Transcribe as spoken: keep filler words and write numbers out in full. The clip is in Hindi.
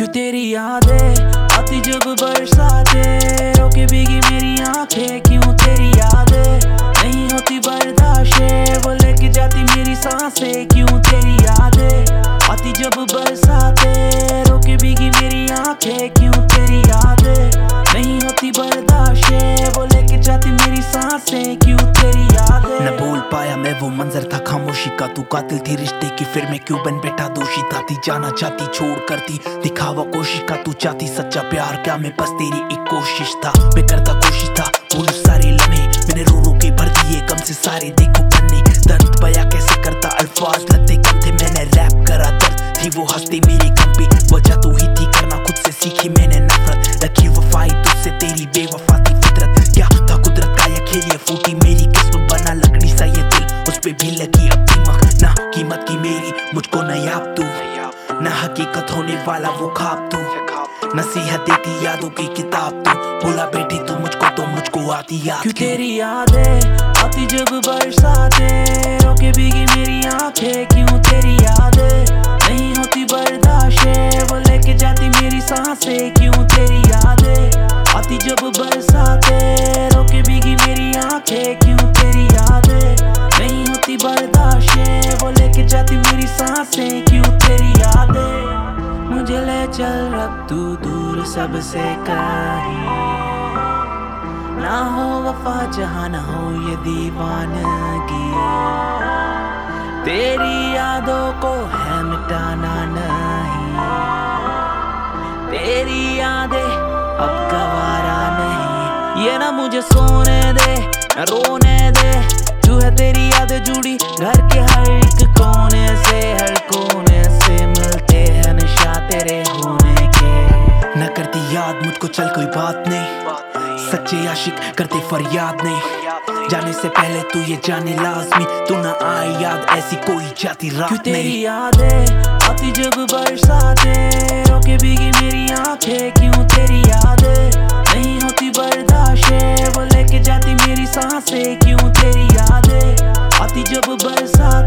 क्यों तेरी यादें आती जब बरसातें, रोके भीगी मेरी आंखें। क्यों तेरी यादें नहीं होती बर्दाश्त, वो लेके जाती मेरी सांसें। क्यों तेरी यादें आती जब बरसातें, रोके भीगी मेरी आंखें। क्यों तेरी यादें नहीं होती बर्दाश्त, वो लेके जाती मेरी सांसें। क्यों तेरी यादें। न बोल पाया मैं, वो मंजर था खामोशी का। तू कातिल थी रिश्ते की, फिर मैं क्यों बन बैठा दोषी था। थी जाना चाहती छोड़ करती दिखावा कोशिश का। तू चाहती सच्चा प्यार, क्या मैं बस तेरी एक कोशिश था। मैं करता कोशिश था भूल सारे लम्हे, मैंने रो रो के भर दिए कम से सारे देखो पन्ने। दर्द बया कैसे करता, अल्फाज लगते कम थे। मैंने रैप करा दर्द, थी वो हंसते मेरी गम पे। वजह तू ही थी करना खुद से, सीखी मैंने नफरत। रखी वफाई तुझसे, तेरी बेवफा थी फितरत। क्या था कुदरत का यह खेल, ये फूटी मेरी किस्मत। बना लकड़ी सा ये दिल, उस पे भी लगी अब दीमक। ना कीमत की मेरी मुझको न याद तू, न हकीकत होने वाला वो ख्वाब तू। नसीहत देती यादों की किताब तू, बोला बेटी तू मुझको तो मुझको आती याद। क्यों तेरी यादें आती जब बरसातें, रोके भीगी मेरी आंखें। क्यों तेरी यादें नहीं होती बर्दाश्त, वो लेके जाती मेरी सांसें। क्यों तेरी यादें आती जब बरसातें, रोके भीगी मेरी आंखें। क्यों तेरी यादें नहीं होती बर्दाश्त, वो लेके जाती मेरी सांसें। क्यों तेरी यादें मुझे ले चल रब तू दूर सबसे कहीं। ना हो वफा जहाँ ना हो ये दीवानगी, तेरी यादों को है मिटाना नहीं। तेरी यादें अब गवारा नहीं, ये ना मुझे सोने दे ना रोने दे। तू है तेरी यादें जुड़ी घर के हर एक कोने से, हर कोने से मिलते हैं निशा तेरे होने के। न करती याद मुझको चल कोई बात नहीं, सच्चे आशिक करते फरियाद नहीं। जाने से पहले तू ये जाने लाजमी, तू ना आए याद ऐसी कोई जाती रात नहीं। क्यों तेरी यादें आती जब बरसातें, रोके भीगी मेरी आंखें। क्यों तेरी यादें नहीं होती बर्दाश्त, वो लेके जाती मेरी सांसें। क्यों तेरी यादें आती जब बरसात